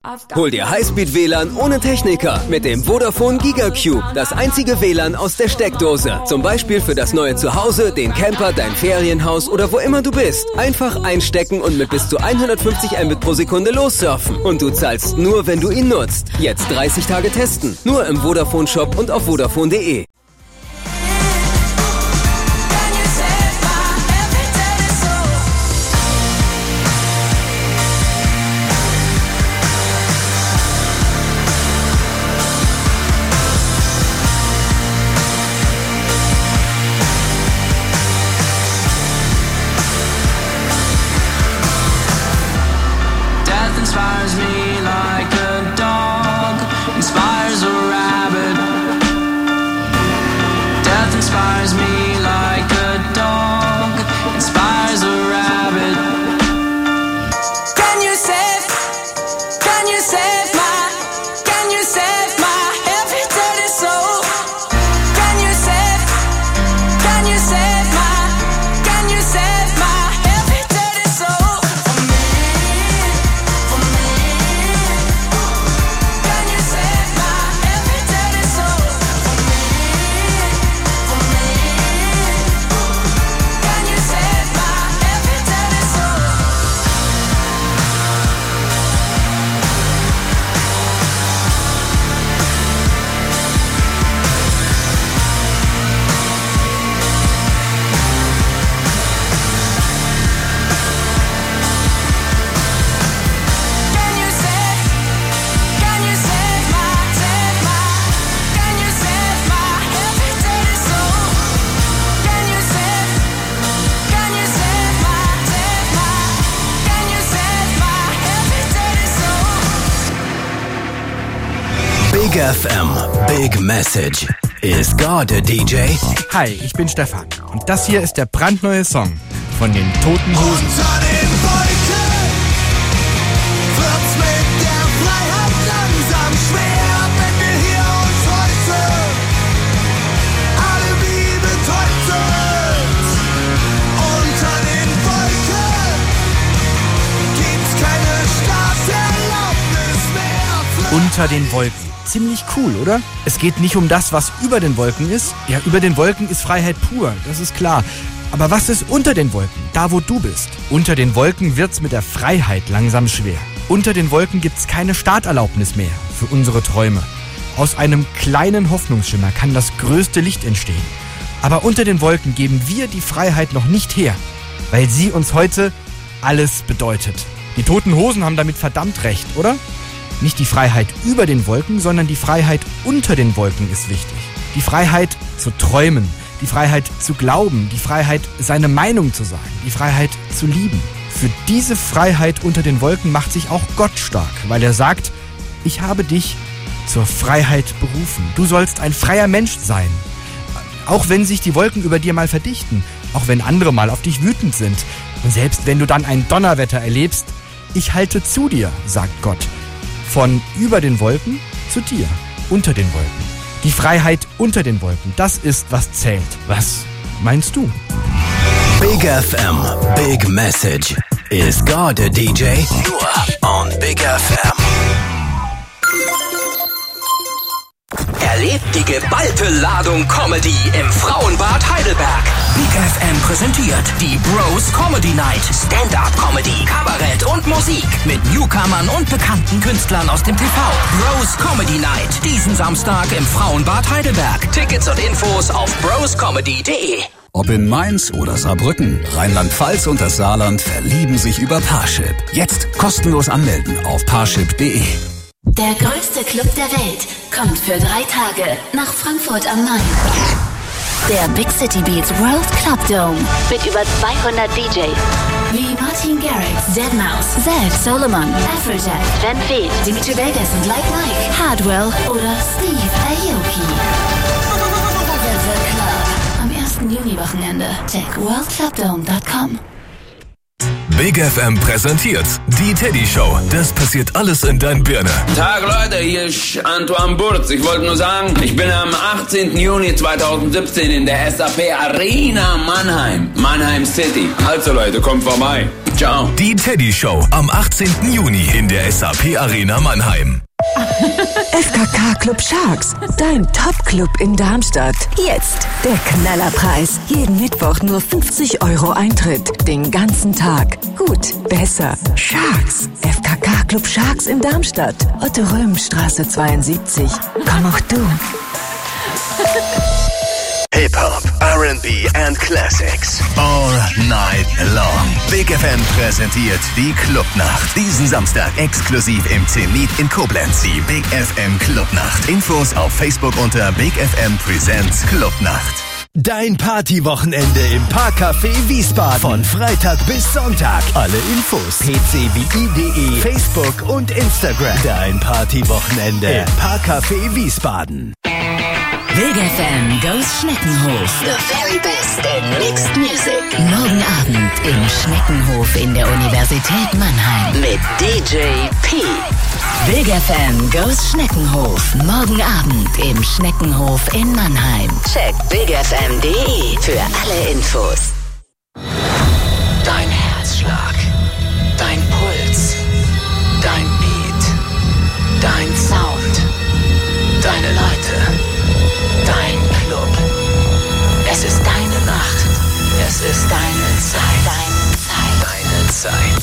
Hol dir Highspeed-WLAN ohne Techniker mit dem Vodafone GigaCube. Das einzige WLAN aus der Steckdose. Zum Beispiel für das neue Zuhause, den Camper, dein Ferienhaus oder wo immer du bist. Einfach einstecken und mit bis zu 150 Mbit pro Sekunde lossurfen. Und du zahlst nur, wenn du ihn nutzt. Jetzt 30 Tage testen. Nur im Vodafone-Shop und auf vodafone.de. Big FM, Big Message. Is God a DJ? Hi, ich bin Stefan und das hier ist der brandneue Song von den Toten Hosen. Unter den Wolken wird's mit der Freiheit langsam schwer, wenn wir hier uns heute alle wie betäubt sind. Unter den Wolken gibt's keine Staatserlaubnis mehr. Unter den Wolken. Ziemlich cool, oder? Es geht nicht um das, was über den Wolken ist. Ja, über den Wolken ist Freiheit pur, das ist klar. Aber was ist unter den Wolken, da wo du bist? Unter den Wolken wird's mit der Freiheit langsam schwer. Unter den Wolken gibt's keine Starterlaubnis mehr für unsere Träume. Aus einem kleinen Hoffnungsschimmer kann das größte Licht entstehen. Aber unter den Wolken geben wir die Freiheit noch nicht her, weil sie uns heute alles bedeutet. Die Toten Hosen haben damit verdammt recht, oder? Nicht die Freiheit über den Wolken, sondern die Freiheit unter den Wolken ist wichtig. Die Freiheit zu träumen, die Freiheit zu glauben, die Freiheit, seine Meinung zu sagen, die Freiheit zu lieben. Für diese Freiheit unter den Wolken macht sich auch Gott stark, weil er sagt, ich habe dich zur Freiheit berufen. Du sollst ein freier Mensch sein. Auch wenn sich die Wolken über dir mal verdichten, auch wenn andere mal auf dich wütend sind. Und selbst wenn du dann ein Donnerwetter erlebst, ich halte zu dir, sagt Gott. Von über den Wolken zu dir, unter den Wolken. Die Freiheit unter den Wolken, das ist, was zählt. Was meinst du? Big FM, Big Message. Is God a DJ? Nur on Big FM. Erlebt die geballte Ladung Comedy im Frauenbad Heidelberg. Big FM präsentiert die Bros Comedy Night. Stand-up-Comedy, Kabarett und Musik mit Newcomern und bekannten Künstlern aus dem TV. Bros Comedy Night. Diesen Samstag im Frauenbad Heidelberg. Tickets und Infos auf broscomedy.de. Ob in Mainz oder Saarbrücken, Rheinland-Pfalz und das Saarland verlieben sich über Parship. Jetzt kostenlos anmelden auf parship.de. Der größte Club der Welt kommt für 3 Tage nach Frankfurt am Main. Der Big City Beats World Club Dome mit über 200 DJs wie Martin Garrix, Deadmau5, Zed, Solomon, Afrojack, Van Fleet, Dimitri Vegas und Like Mike, Hardwell oder Steve Aoki. The Club am 1. Juni-Wochenende. Check worldclubdome.com. Big FM präsentiert die Teddy Show. Das passiert alles in dein Birne. Tag Leute, hier ist Antoine Burz. Ich wollte nur sagen, ich bin am 18. Juni 2017 in der SAP Arena Mannheim. Mannheim City. Also Leute, kommt vorbei. Ciao. Die Teddy Show am 18. Juni in der SAP Arena Mannheim. FKK Club Sharks, dein Top-Club in Darmstadt. Jetzt der Knallerpreis. Jeden Mittwoch nur 50 € Eintritt. Den ganzen Tag. Gut, besser. Sharks. FKK Club Sharks in Darmstadt. Otto-Röhm-Straße 72. Komm auch du. Hip-Hop, R&B and Classics. All night long. Big FM präsentiert die Clubnacht. Diesen Samstag exklusiv im Zenit in Koblenz. Die Big FM Clubnacht. Infos auf Facebook unter Big FM Presents Clubnacht. Dein Partywochenende im Parkcafé Wiesbaden. Von Freitag bis Sonntag. Alle Infos. pcwi.de, Facebook und Instagram. Dein Partywochenende im Parkcafé Wiesbaden. Big FM goes Schneckenhof. The very best in mixed music. Morgen Abend im Schneckenhof in der Universität Mannheim mit DJ P. Big FM goes Schneckenhof. Morgen Abend im Schneckenhof in Mannheim. Check bigfm.de für alle Infos. Dein Herzschlag, dein Puls, dein Beat, dein Sound, deine Leute, dein Club. Es ist deine Nacht, es ist deine Zeit, deine Zeit.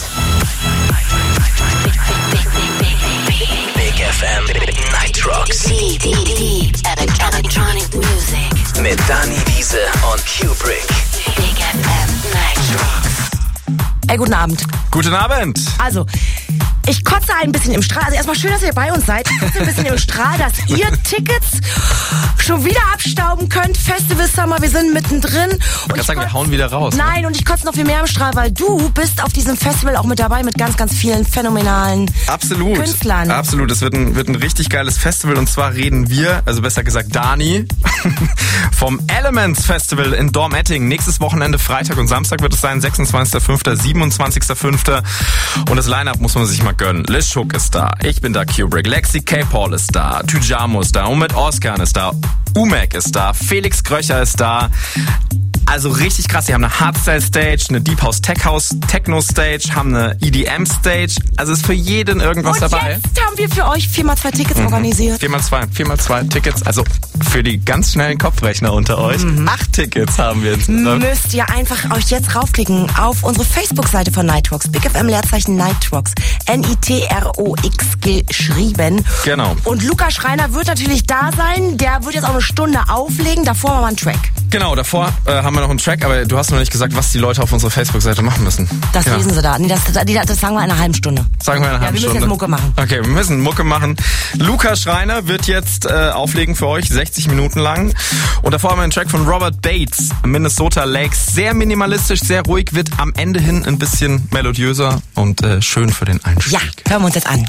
Big FM Night Rocks. Deep electronic music. Mit Dani Wiese und Kubrick. Big FM Night Rocks. Guten Abend. Guten Abend. Also, ich kotze ein bisschen im Strahl. Also erstmal schön, dass ihr bei uns seid. Ich kotze ein bisschen im Strahl, dass ihr Tickets schon wieder abstauben könnt. Festival Summer, wir sind mittendrin. Ich kann sagen, wir hauen wieder raus. Nein, und ich kotze noch viel mehr im Strahl, weil du bist auf diesem Festival auch mit dabei mit ganz, ganz vielen phänomenalen Künstlern. Absolut. Es wird ein richtig geiles Festival und zwar reden wir, also besser gesagt Dani, vom Elements Festival in Dormettingen. Nächstes Wochenende, Freitag und Samstag wird es sein, 26.05., 27.05. Und das Line-Up muss man sich mal gönnen. Liz Shook ist da, ich bin da, Kubrick, Lexi K. Paul ist da, Tujamo ist da, Umit Oskan ist da, Umek ist da, Felix Kröcher ist da. Also richtig krass, die haben eine Hardstyle-Stage, eine Deep House, Tech House, Techno-Stage, haben eine EDM-Stage. Also ist für jeden irgendwas und dabei. Jetzt haben wir für euch 4x2 Tickets organisiert. 4x2 Tickets, also für die ganz schnellen Kopfrechner unter euch. 8 Tickets haben wir insgesamt. Müsst ihr einfach euch jetzt raufklicken auf unsere Facebook-Seite von Nightrox. Big FM Leerzeichen Nightrox. Nitrox geschrieben. Genau. Und Luca Schreiner wird natürlich da sein. Der wird jetzt auch eine Stunde auflegen. Davor machen wir einen Track. Genau, davor haben wir noch einen Track, aber du hast noch nicht gesagt, was die Leute auf unserer Facebook-Seite machen müssen. Das lesen sie da. Nee, das sagen wir in einer halben Stunde. Sagen wir in einer halben Stunde. Wir müssen jetzt Mucke machen. Okay, wir müssen Mucke machen. Luca Schreiner wird jetzt auflegen für euch, 60 Minuten lang. Und davor haben wir einen Track von Robert Bates, Minnesota Lakes. Sehr minimalistisch, sehr ruhig, wird am Ende hin ein bisschen melodiöser und schön für den Einstieg. Ja, hören wir uns jetzt an.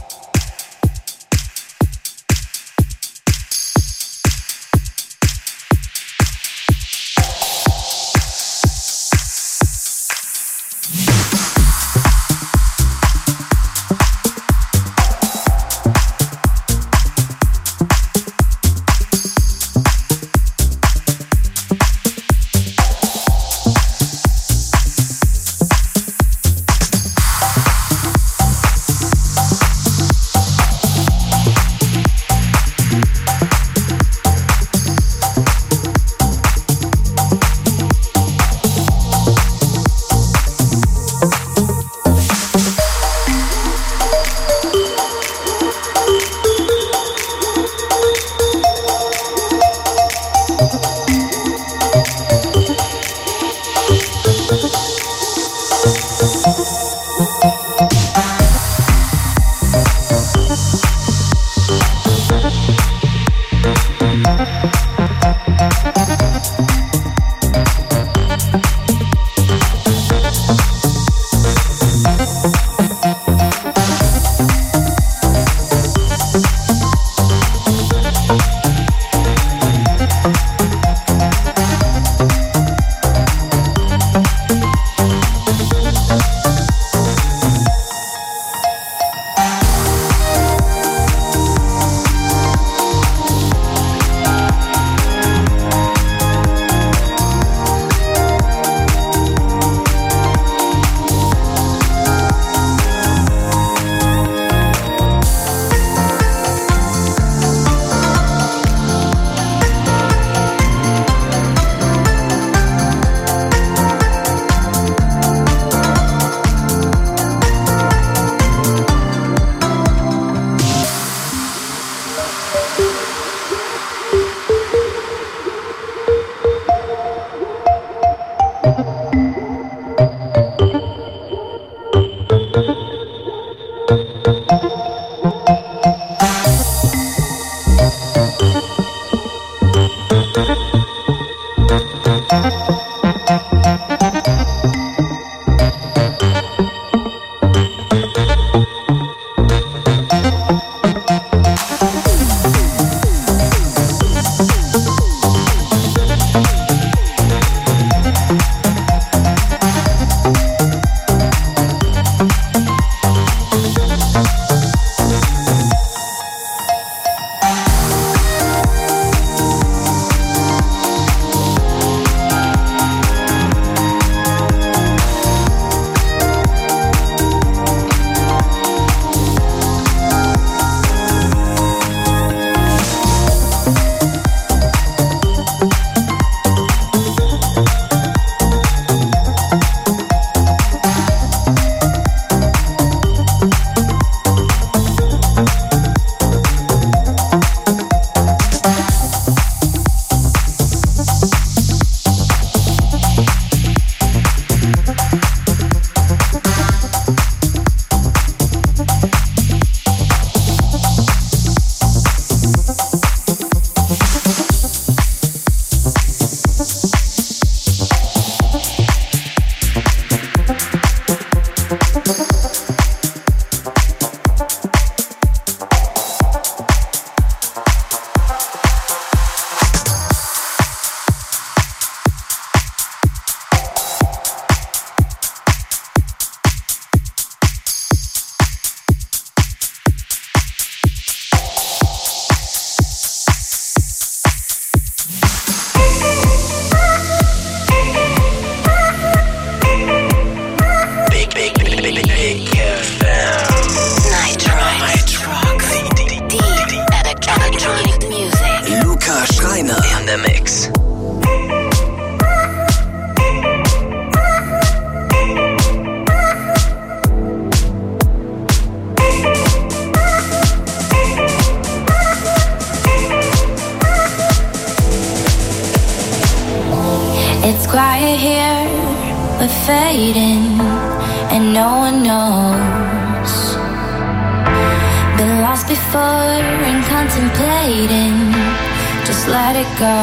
quiet here, we're fading, and no one knows. Been lost before and contemplating, just let it go.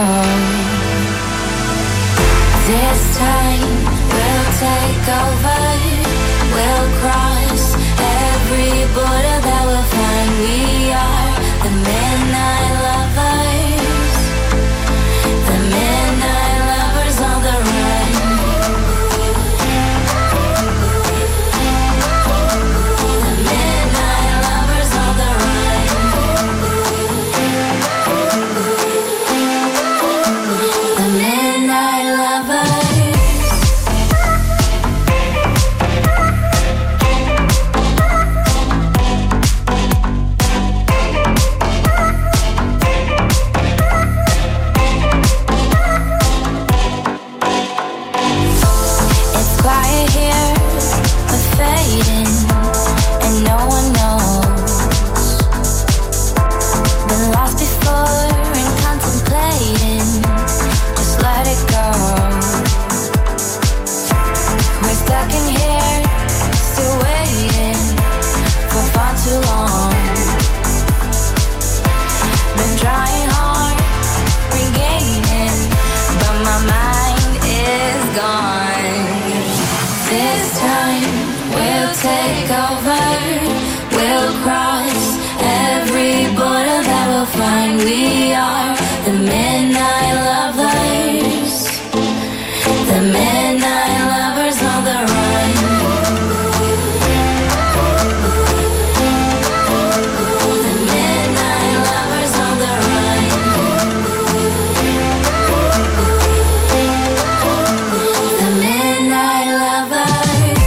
This time we'll take over, we'll cross every border that we'll find. We are the midnight lovers, the midnight lovers on the run. The midnight lovers on the run. The midnight lovers. We are the midnight lovers, the midnight lovers on the run. The midnight lovers on the run. The midnight lovers.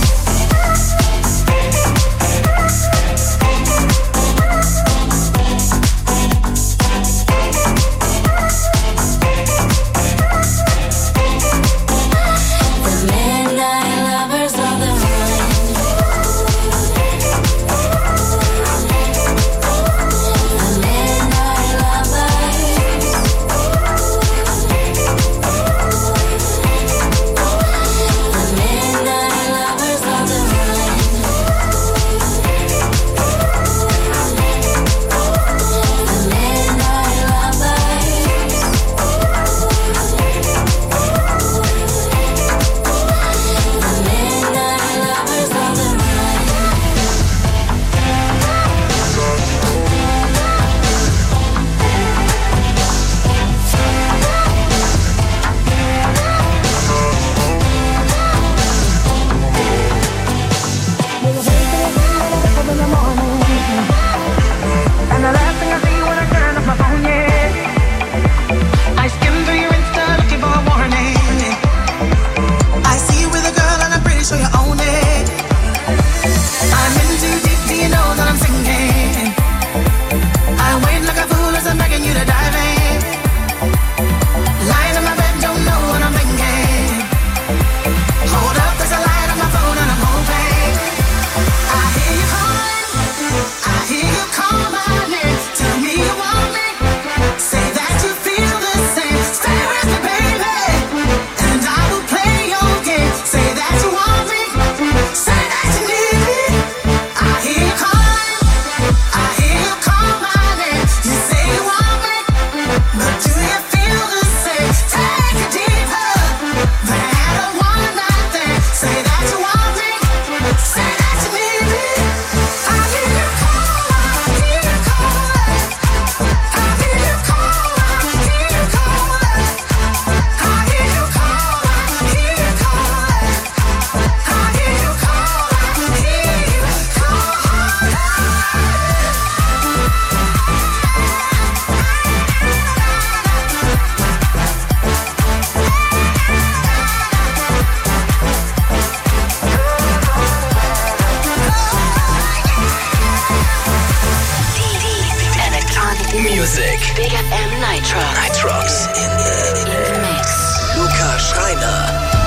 Music. Big FM Nitrox. Nitrox in the mix. Luca Schreiner.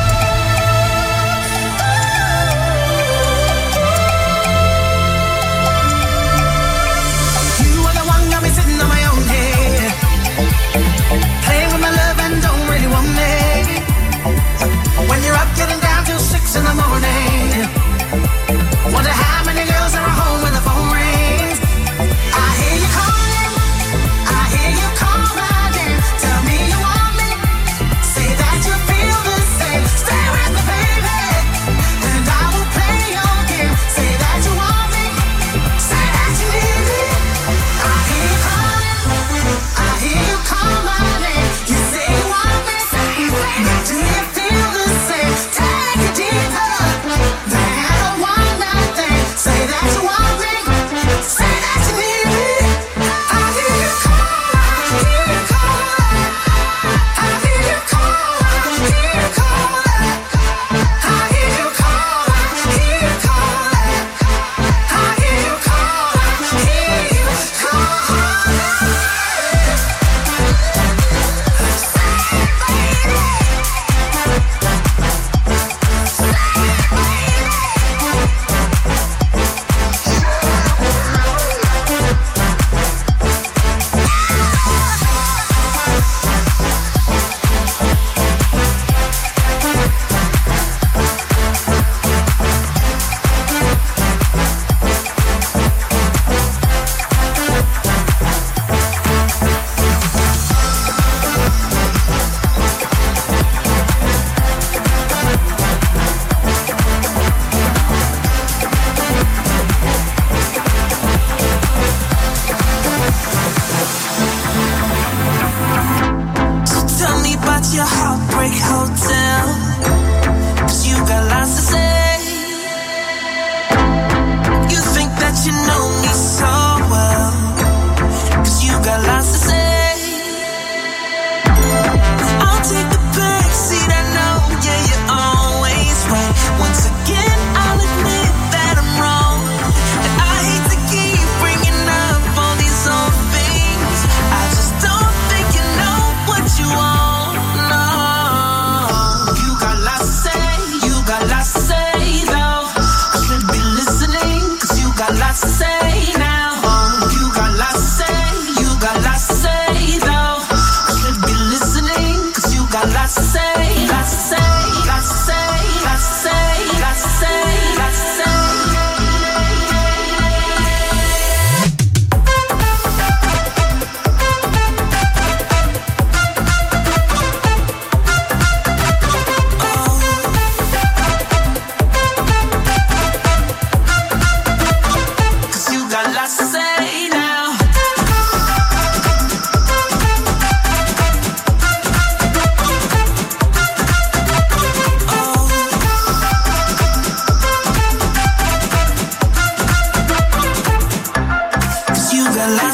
You are the one got me sitting on my own head, playing with my love and don't really want me.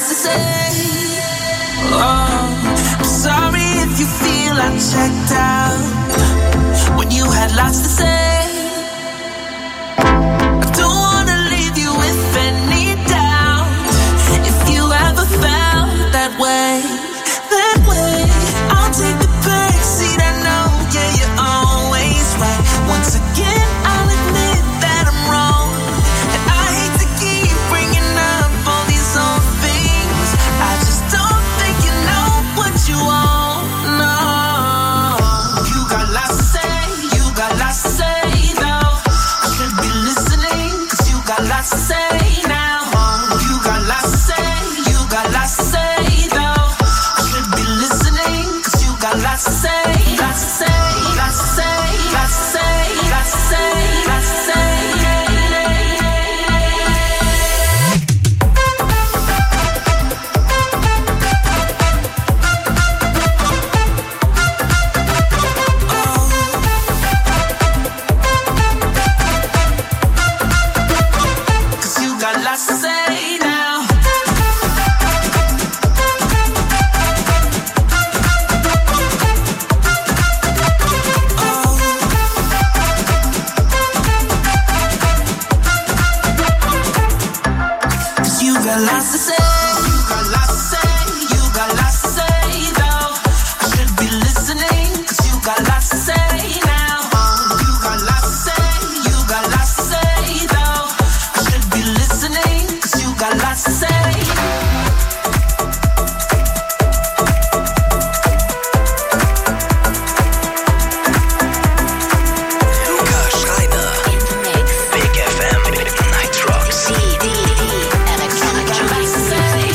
lots to say. Oh, I'm sorry if you feel I checked out when you had lots to say. I don't wanna leave you with any doubt. If you ever felt that way, I'll take the backseat. I know, yeah, you're always right. Once again, I'll admit that I'm wrong, and I hate to keep bringing up all these old things. I just don't think you know what you want. No, you got lots to say. You got lots to say, though. I should be listening, 'cause you got lots to say now. You got lots to say. You got lots to say, though. I should be listening, 'cause you got lots to say. Lots to say. Lots to say. Lots to say. Lots to say. Lots to say. Lots to say now. Cause you got lots to say. You got lots to say. You got lots to say, though. I should be listening, 'cause you got lots to say now. You got lots to say. You got lots to say, though. I should be listening, 'cause you got lots to say. Luca Schreiner. In the mix. Big FM Night Rocks. Electronic music.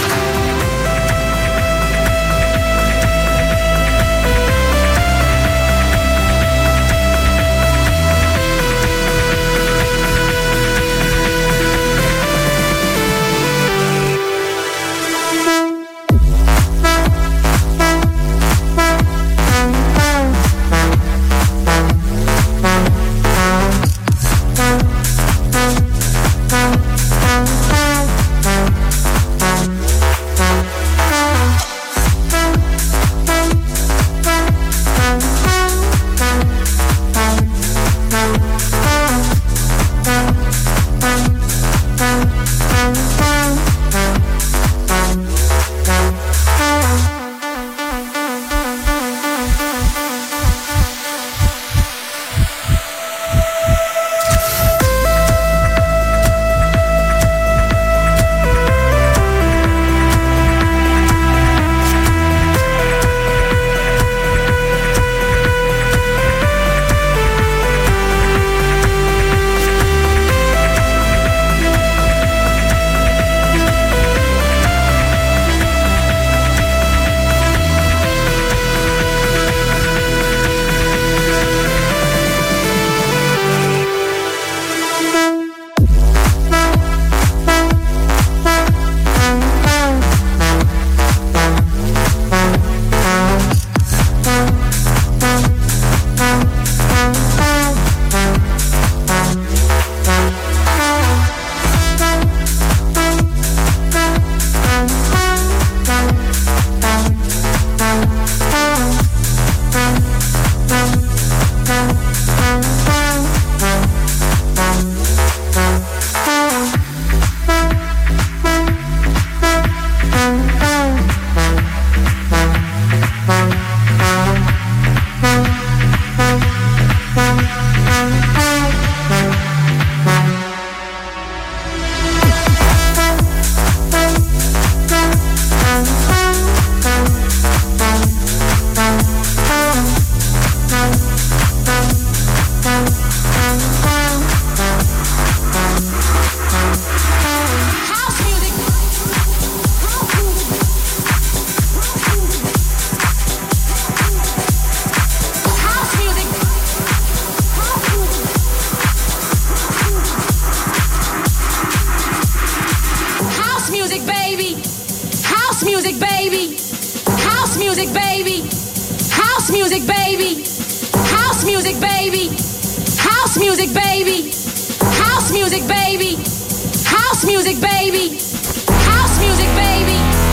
music, baby. House music, baby. House music, baby. House music, baby. House music, baby. House music, baby.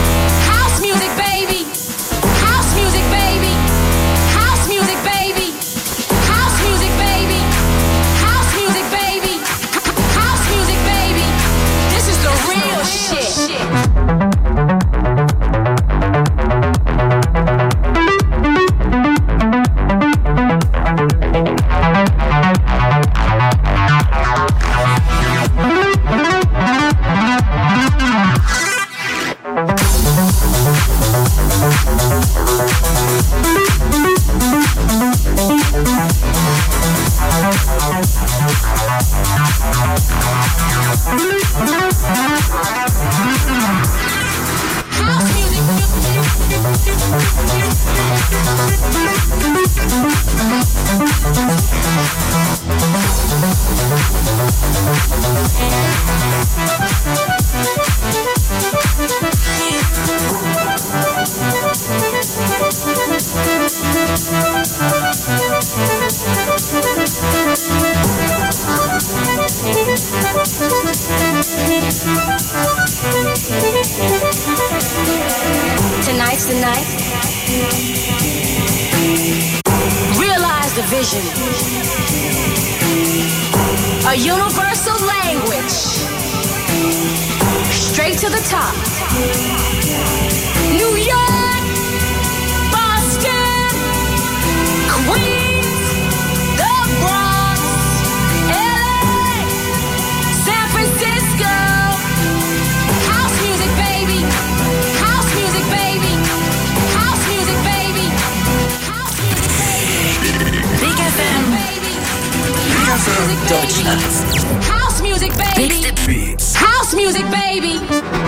Tonight's the night. Realize the vision. A universal language. Straight to the top. New York, Boston, Queens, the Bronx, LA, San Francisco. House music, baby. House music, baby. House music, baby. House music, baby. Big FM. Big FM Deutschland. House music, baby. House music, baby.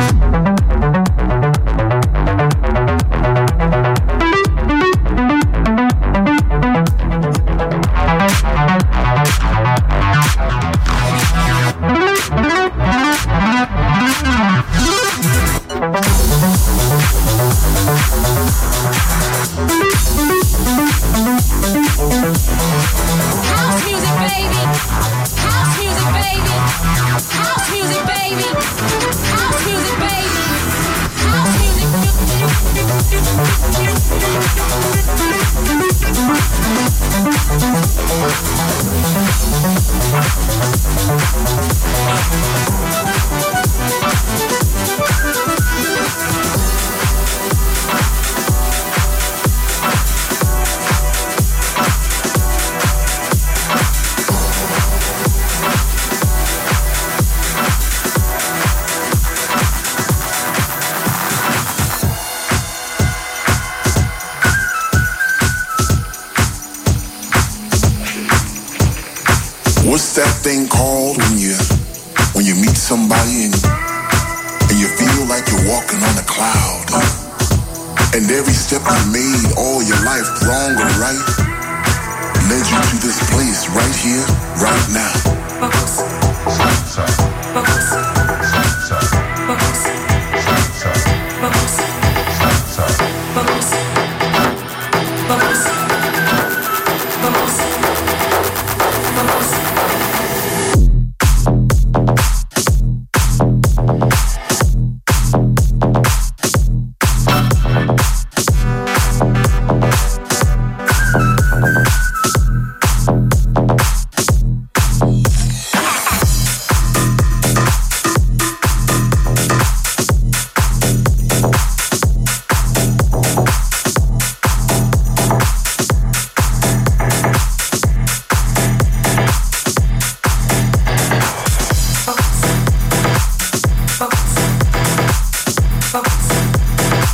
What's that thing called when you meet somebody and you feel like you're walking on a cloud, and every step you made all your life, wrong or right, led you to this place right here, right now.